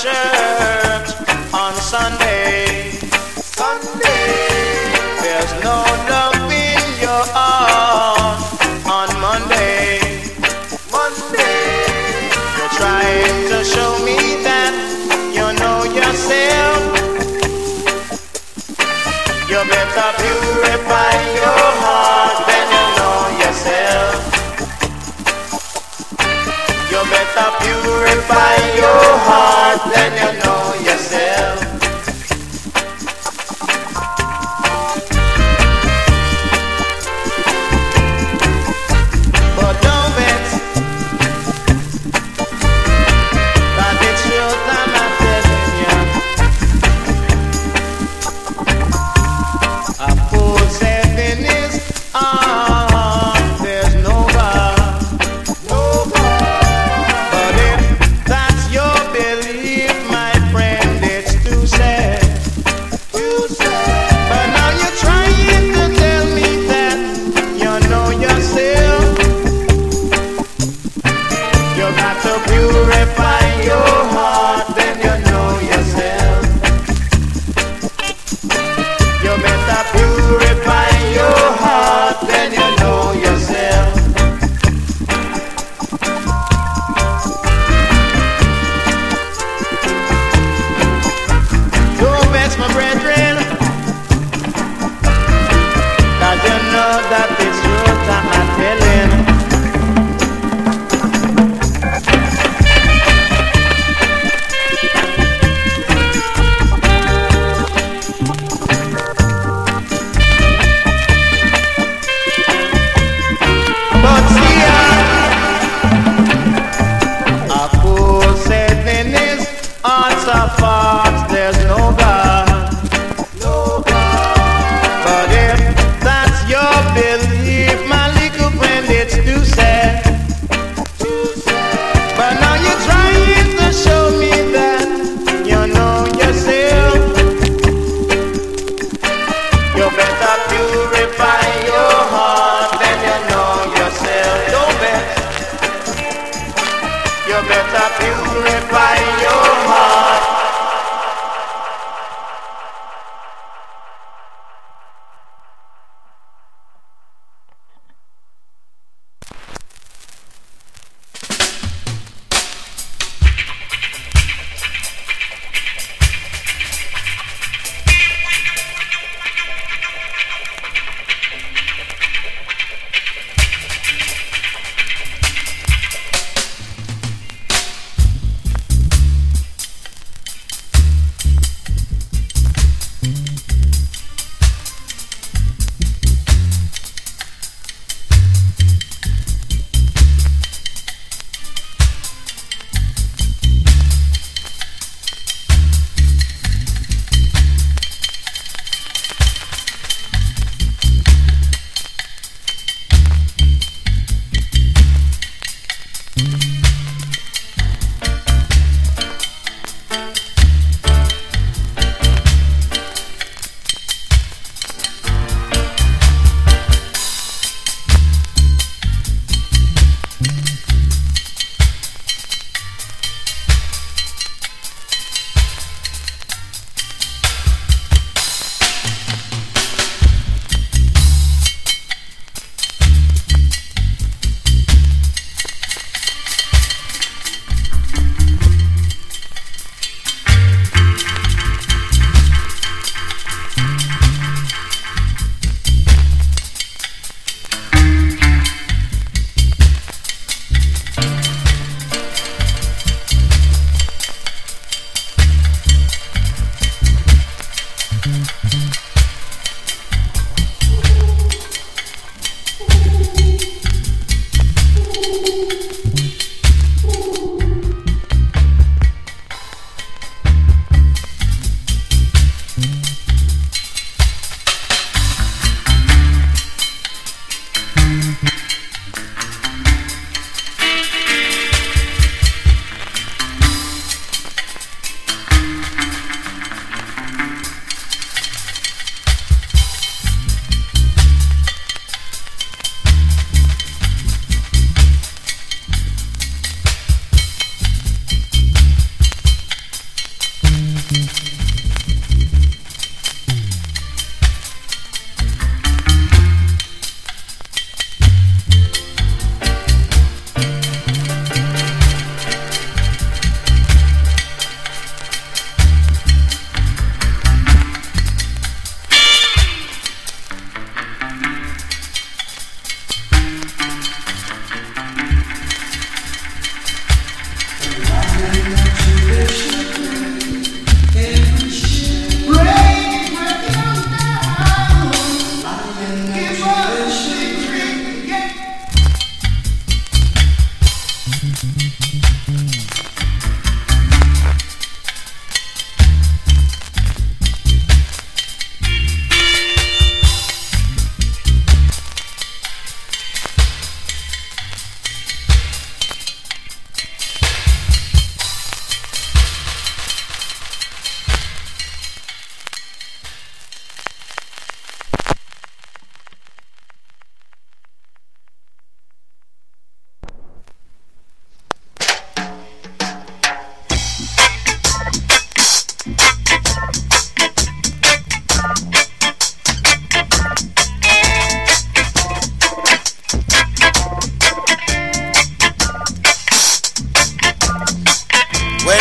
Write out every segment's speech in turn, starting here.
church on Sunday. There's no love in your heart on Monday. You're trying to show me that you know yourself. You better purify your heart when you know yourself. You better purify your heart when you know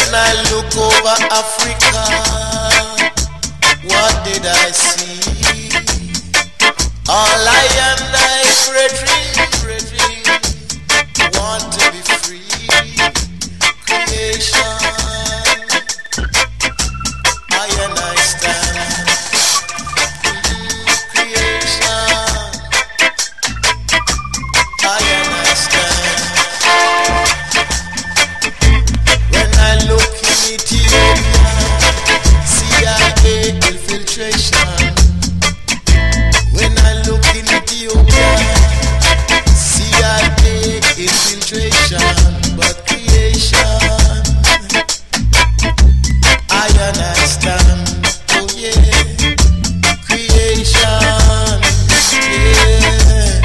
When I look over Africa, what did I see? All I and I, brethren, want to be free. Creation, I and I stand. Creation, I and I stand. When I look in Ethiopia, CIA infiltration. When I look in Ethiopia, CIA infiltration. But creation, I understand. Oh yeah, creation, yeah.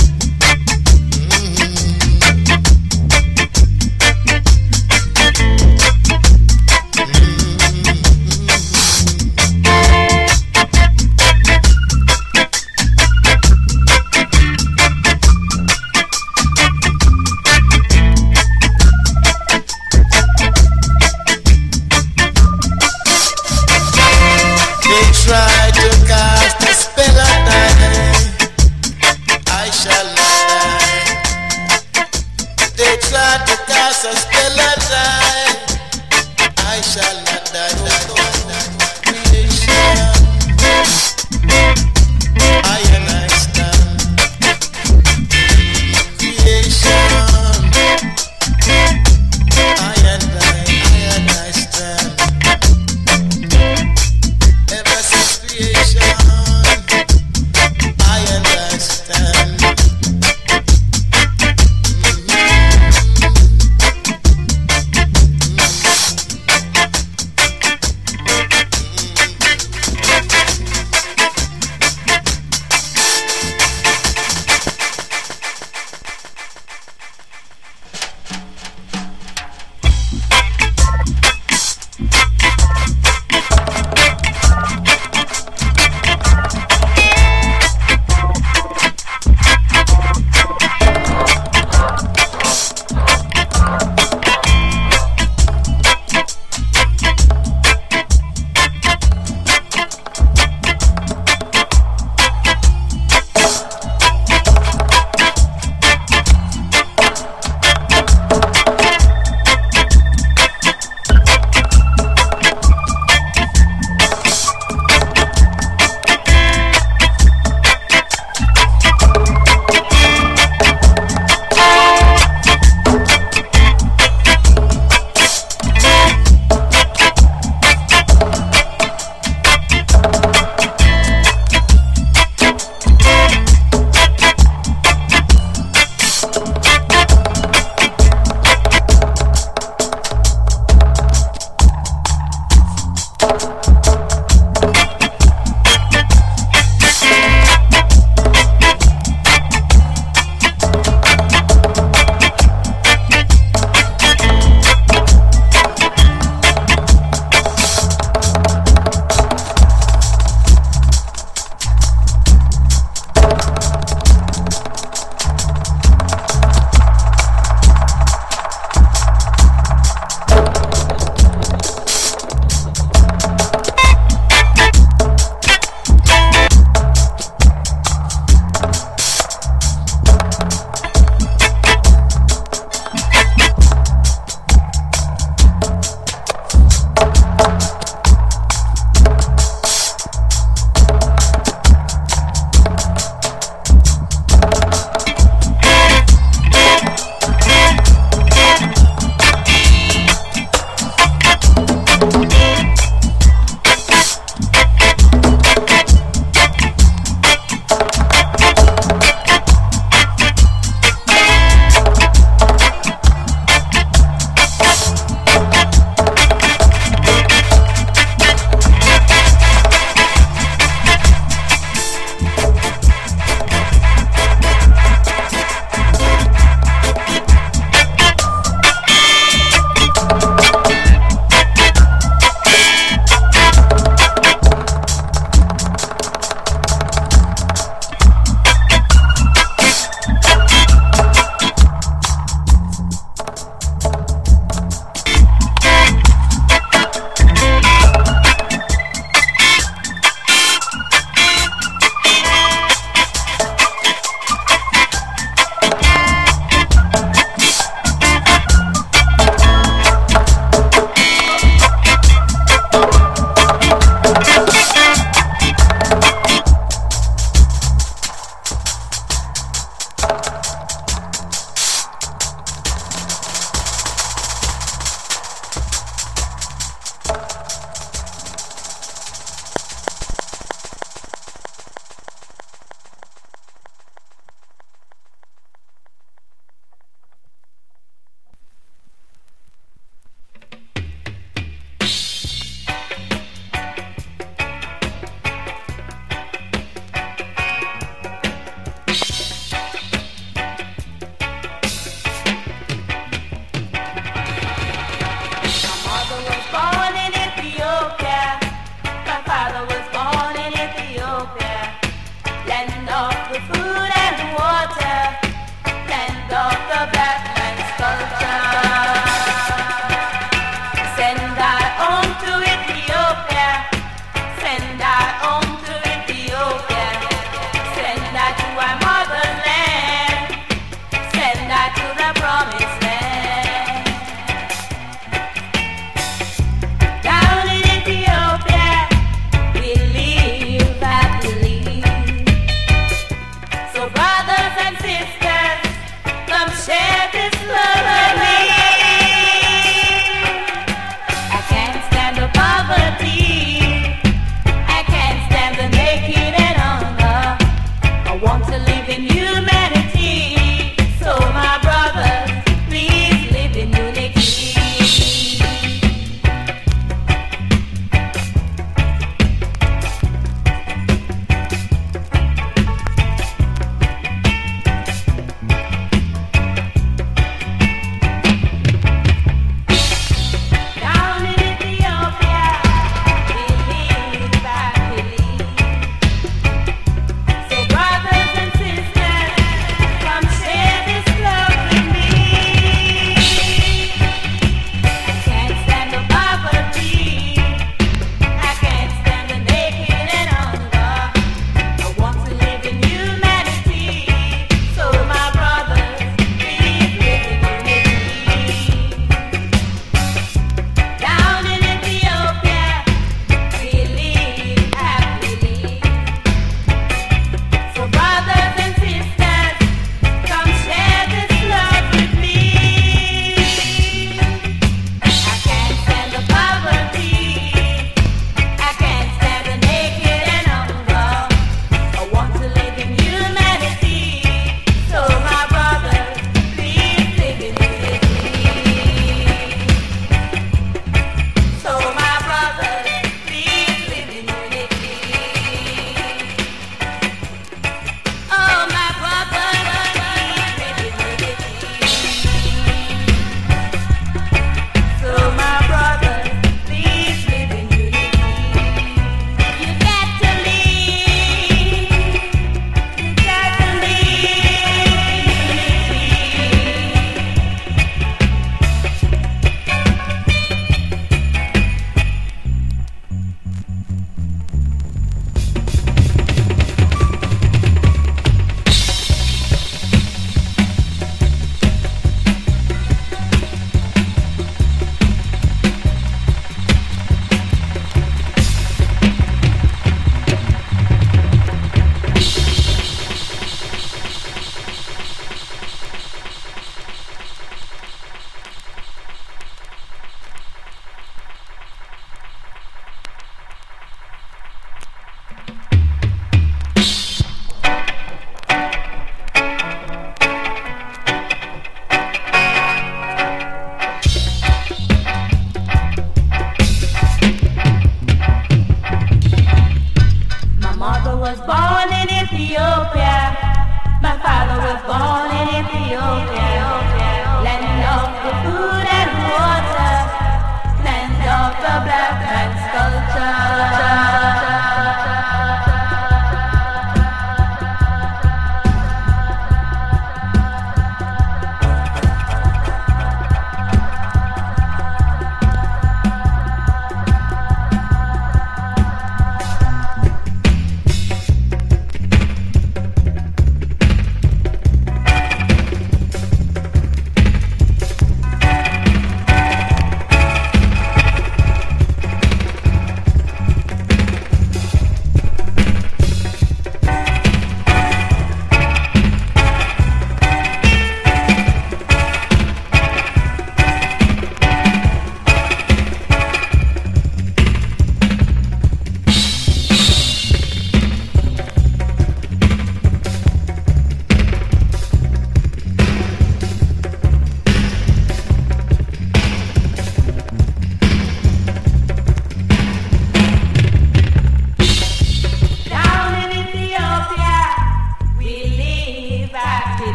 They try to cast a spell on I shall not die. They try to cast a spell on I shall not die. Oh, no. Creation, I and I stand. Creation, I and I stand. Ever since creation, I understand.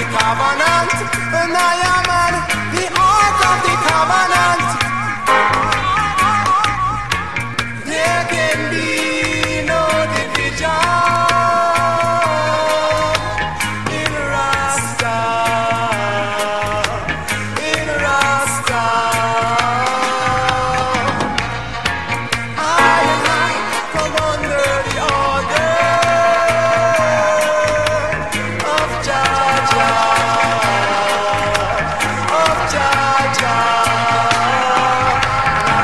covenant, and I am on the ark of the covenant. There can be no division in Rasta, in Rasta. I come under the order of Jah Jah, of Jah Jah.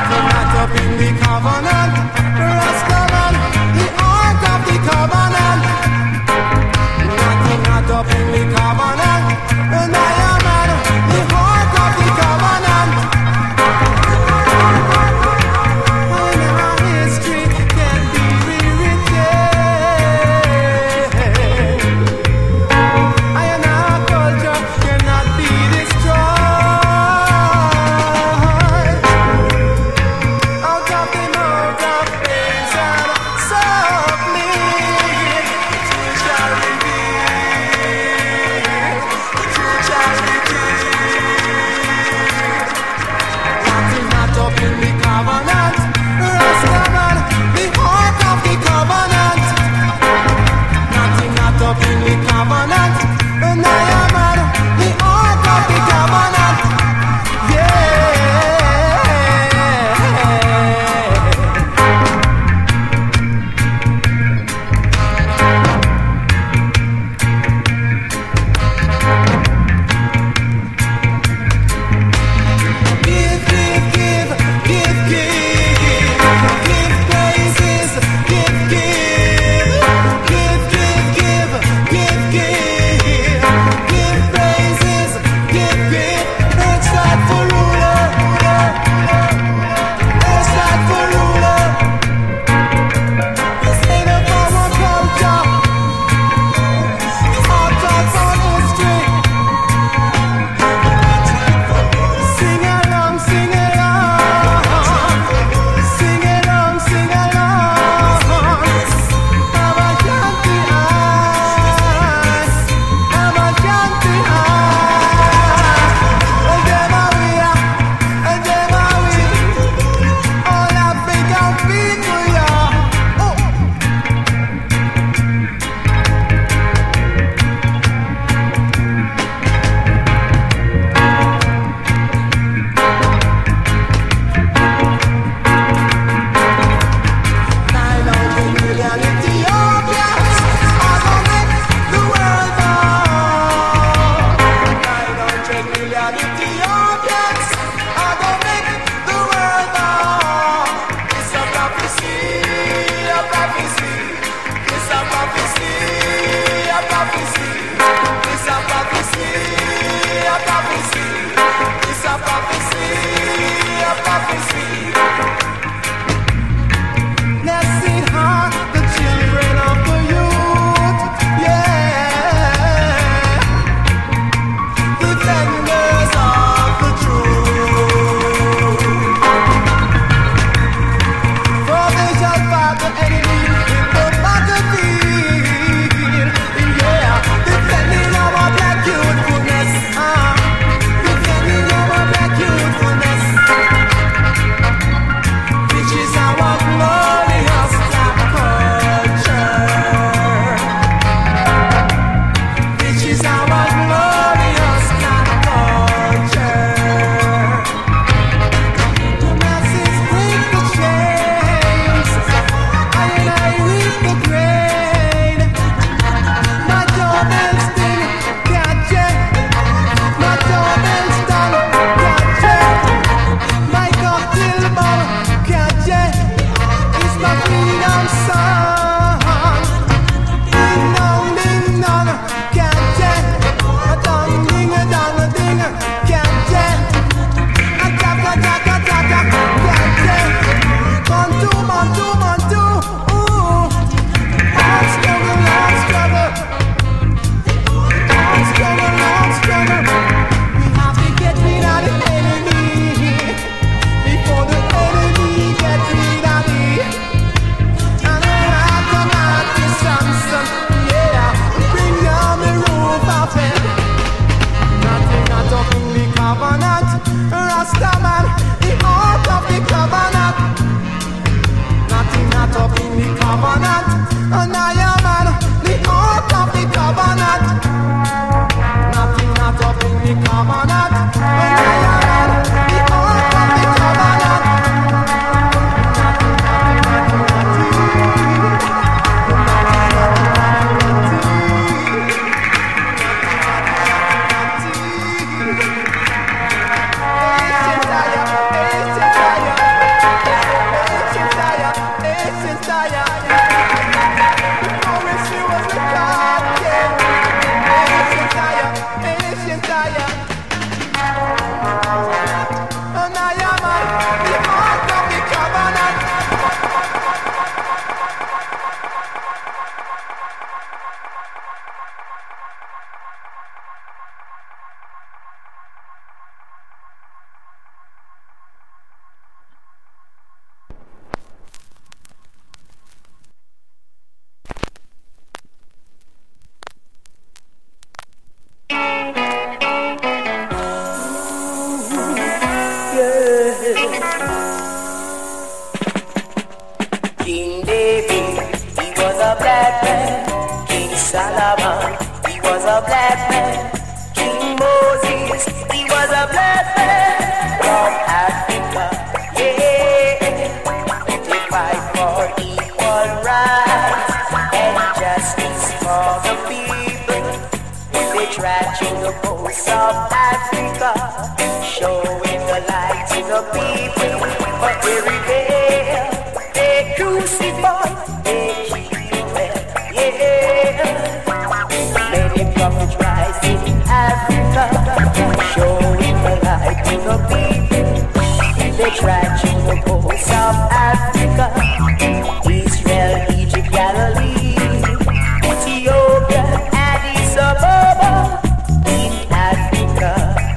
King David, he was a black man. King Solomon, he was a black man. King Moses, he was a black man from Africa. Yeah, they fight for equal rights and justice for the people. They track through the coast of Africa, showing the light to the people. But every day they crucify, they kill them, yeah. Many prophets rise in Africa, showing the light to the people. They track through the coast of Africa, Israel, Egypt, Galilee, Ethiopia, Addis Ababa, in Africa,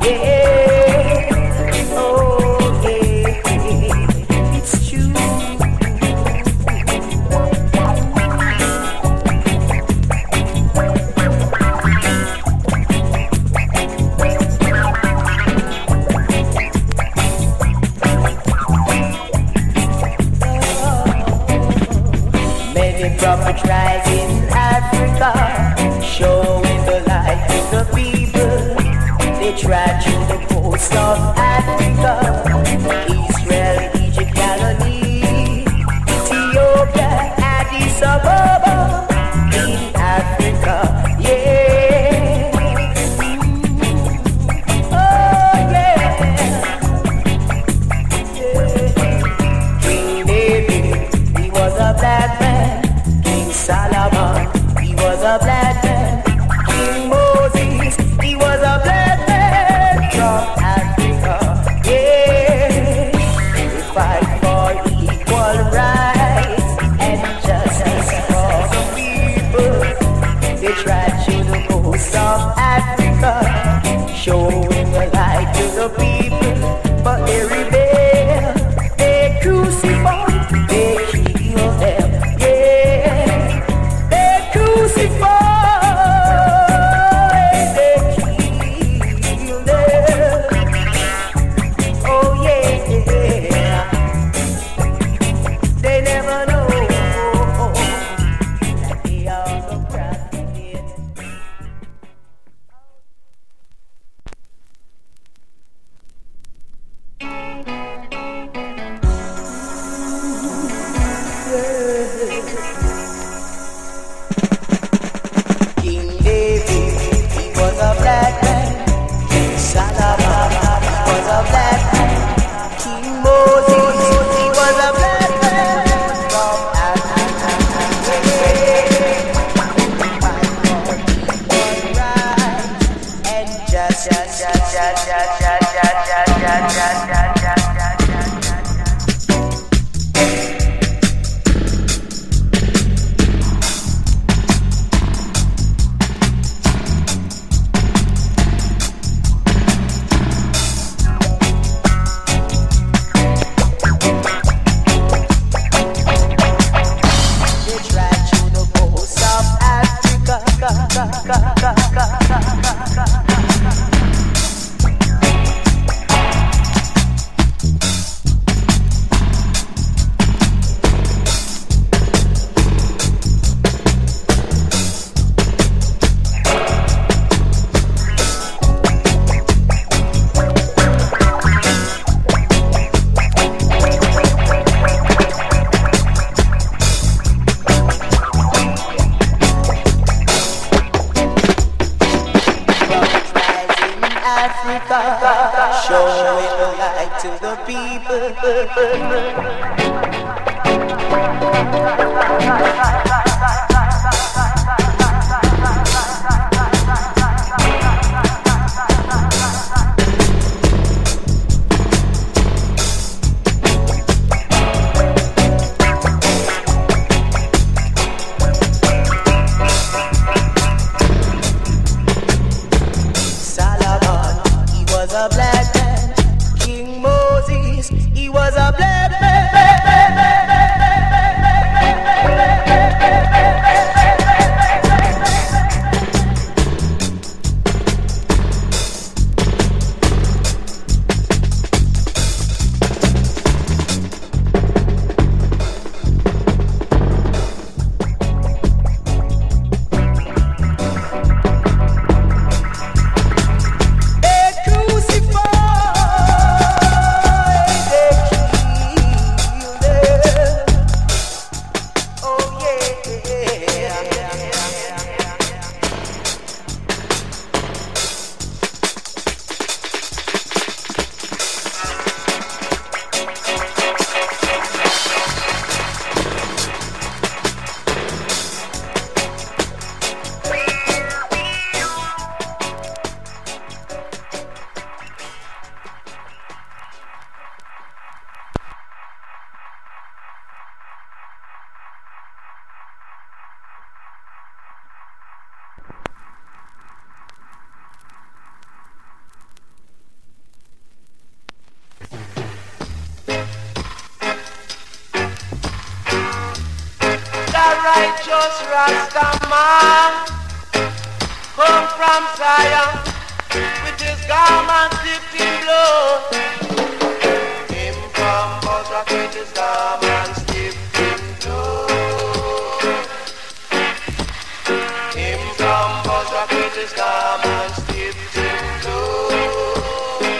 yeah. Oh yeah, it's true. Many prophets rise in Africa, showing the light to the people. They track through the coast of Africa, Israel, Egypt, Galilee, Ethiopia, Addis Ababa, in Africa, yeah. Oh yeah, yeah. King David, he was a black man. King Solomon, he was a black man. King Moses, he was a black man from Africa, yeah. They fight for equal rights and justice for the people. They track through the coast of Africa, showing the light to the people. But they rebel, they crucify, they kill them, yeah. They crucify, they kill them. Oh yeah, they never know that they are the prophets. King David, he was a black man. King Solomon, he was a black man. King Moses, he was a black man from Africa. Yeah. And just. They track through the coast of Africa. Africa, showing the light to the people. Solomon, he was a black man. King Moses, he was a black man. Rastaman come from Zion with his garment dipped in blood. Him from Bozrah with his garment dipped in blood. Him from Bozrah with his garment dipped in blood.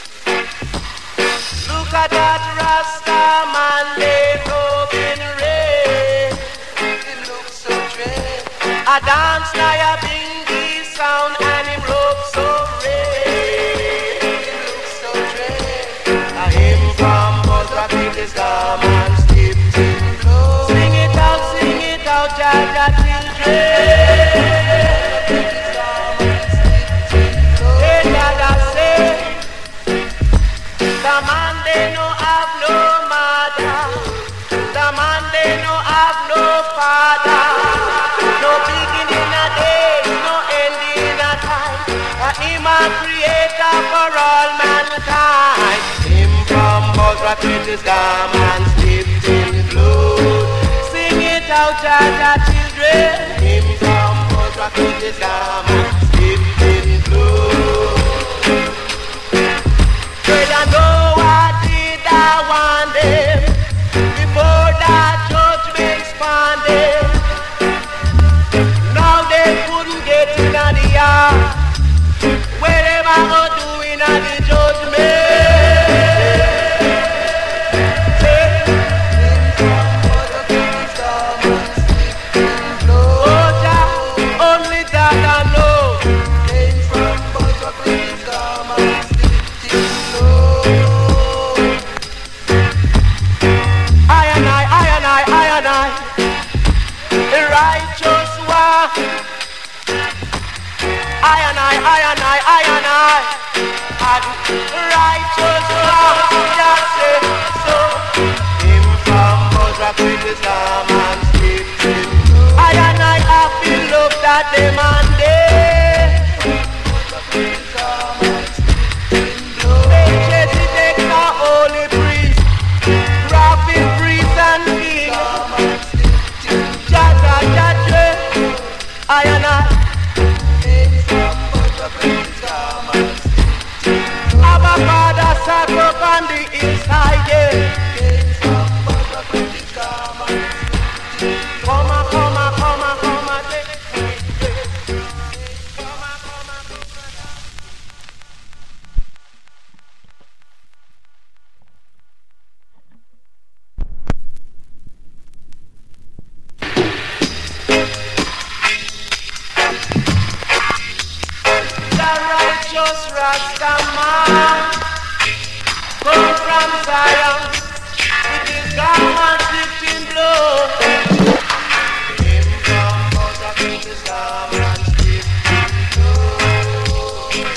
Look at that Rastaman laid up in red. He looks so dread. A dance now a bingy sound and him look so red. He looks so dread. A him from Bozrah with his garments dipped in blood. Sing it out, Jaja children. Hey, Jaja say, the man they no have no mother. The man they no have no father. No beginning a day, no ending a time. Him a creator for all mankind. Him from Bozrah with his garments dipped in blood. Sing it out, Jaja children. Him from Bozrah with his garments dipped in blood. Well, I know what did I want them before that judgment expanded. Now they couldn't get in the yard. Whatever I go doing at the judgment. Oh, Jah, only that I know. I, the righteous one. I and I, and the righteous one. Just say so. Him from Bozrah with his garments dipped in blood. I and I feel love that demanded. Melchizedek, the holy priest, prophet, priest and king. Jaja, I and I. Our father sat up on the hillside, yeah. Come on, righteous Rastaman come from Zion with his garment dipped in blood. Him from Bozrah with his garment dipped in blood.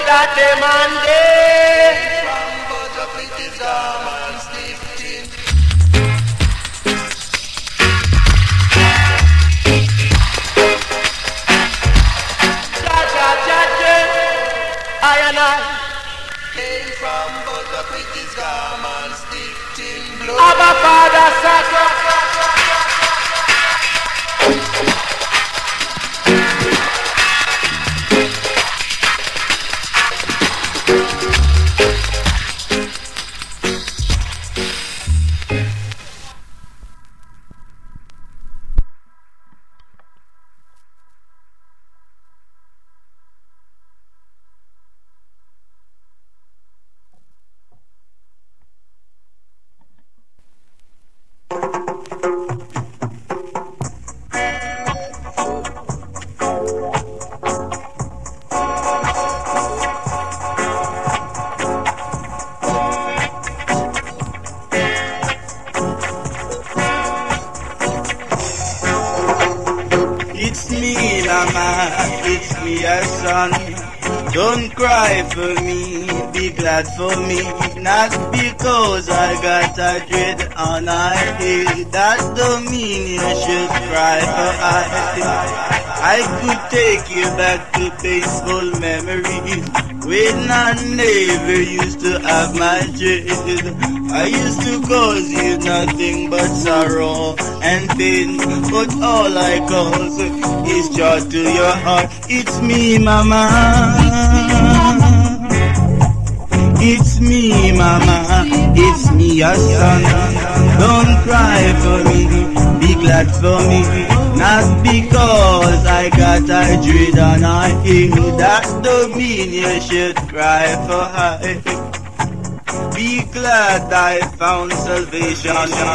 that demanded. I and I came from Buddha with his garments dipped in blood. Abba Father Satan. It's me, mama, it's me, your son. Don't cry for me, be glad for me. Not because I got a dread on my head. That don't mean you should cry for I could take you back to peaceful memories when I never used to have my dread. I used to cause you nothing but sorrow and pain, but all I cause is joy to your heart. It's me, mama. It's me, mama. It's me, your son. Don't cry for me, be glad for me. Not because I got a dread on my head. That don't mean you should cry for I. Be glad I found salvation.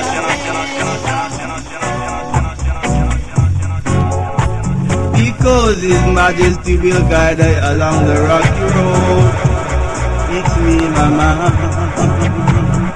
Because His Majesty will guide I along the rocky road. It's me, mama.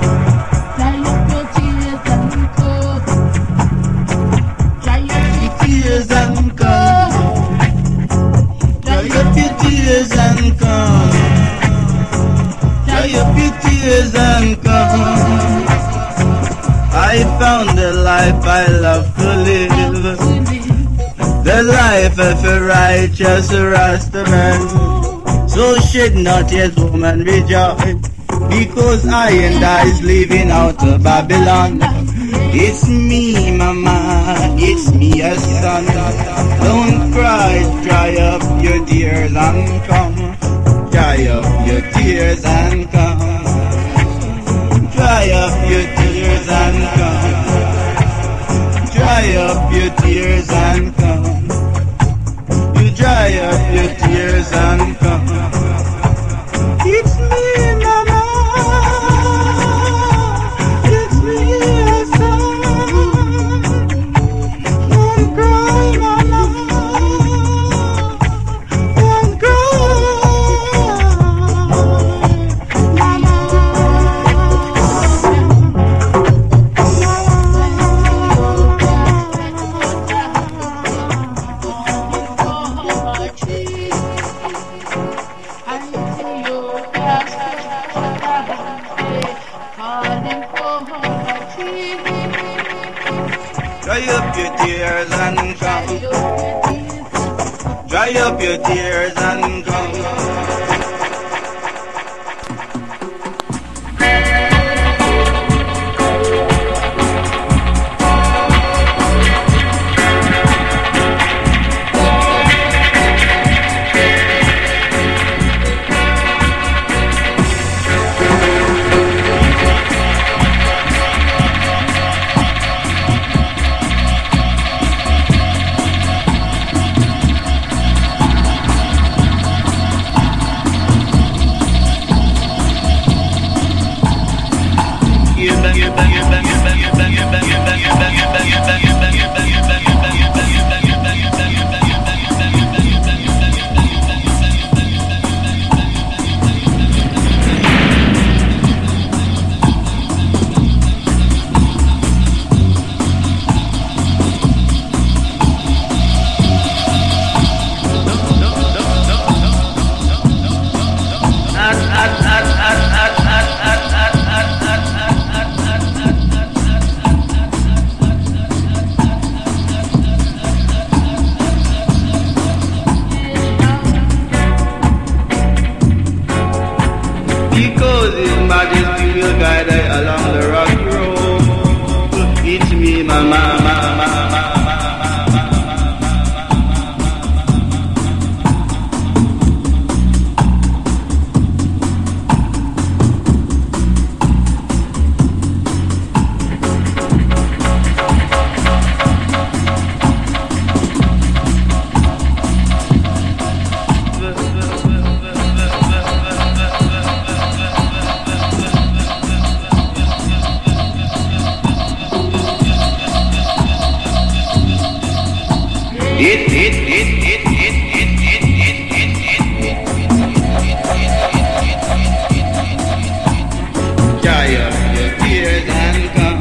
Tears and come. Dry up your tears and come. Dry up your tears and come. I found the life I love to live. The life of a righteous Rasta man. So shed not yet, woman, rejoice. Because I and I is living out of Babylon. It's me, mama, it's me, your son. Don't cry, dry up your tears and come. Dry up your tears and come. Dry up your tears and come. Dry up your tears and come. You dry up your tears and come. It's me, mama. It's me, your son. Don't cry, mama. Don't cry, mama. Dry up your tears and come. Dry up your tears and come. Dry up your tears and come.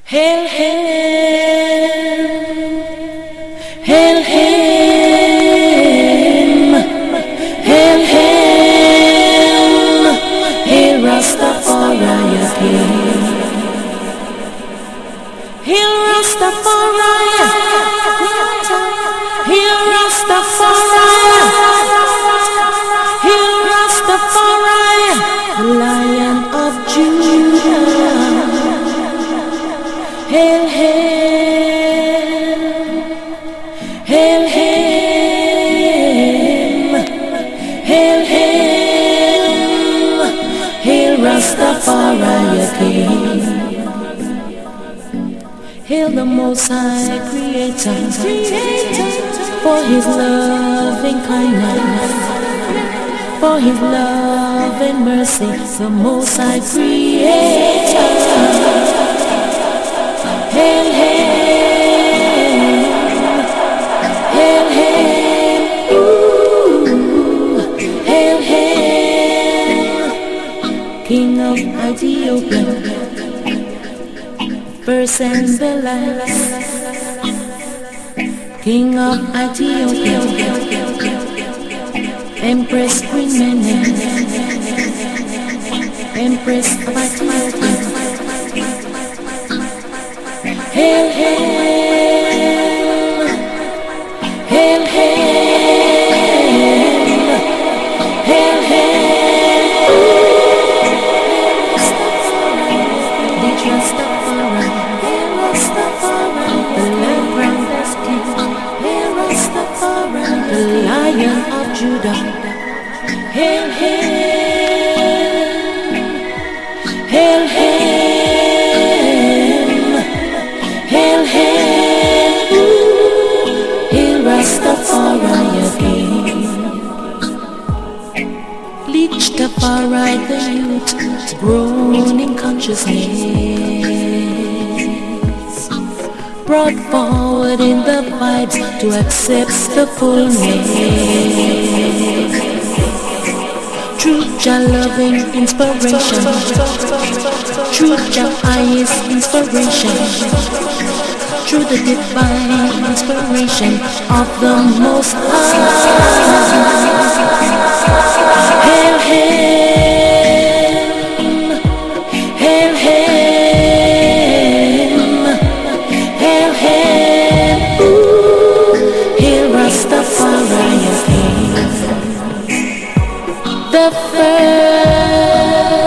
Hail him, hail him, hail him, hail Rastafari King. Hail Rastafari, hail Rastafari, hail Rastafari, the Lion of Judah. Hail him, hail him, hail him, hail Rastafari King. Hail the Most High Creator, for His loving kindness, for His love and mercy, the Most High Creator. Hail him, hail him, ooh, hail him, King of Ethiopia, first and the last, King of Ethiopia, Empress Queen Mene, Empress of Ethiopia. Hail him, hail him, hail him, the Rastafari, the Lamb crowned as King, the Lion of Judah. Hail him, hail him. Hail him, hail Rastafari King. Leech Tafari the youth, grown in consciousness, brought forward in the vibes to accept the fullness. True Jah loving inspiration, true Jah highest inspiration, through the divine inspiration of the Most High. Hail him, hail him, hail him, ooh, hail Rastafari King. The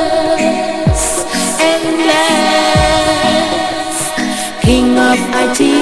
first and last King of Ethiopia.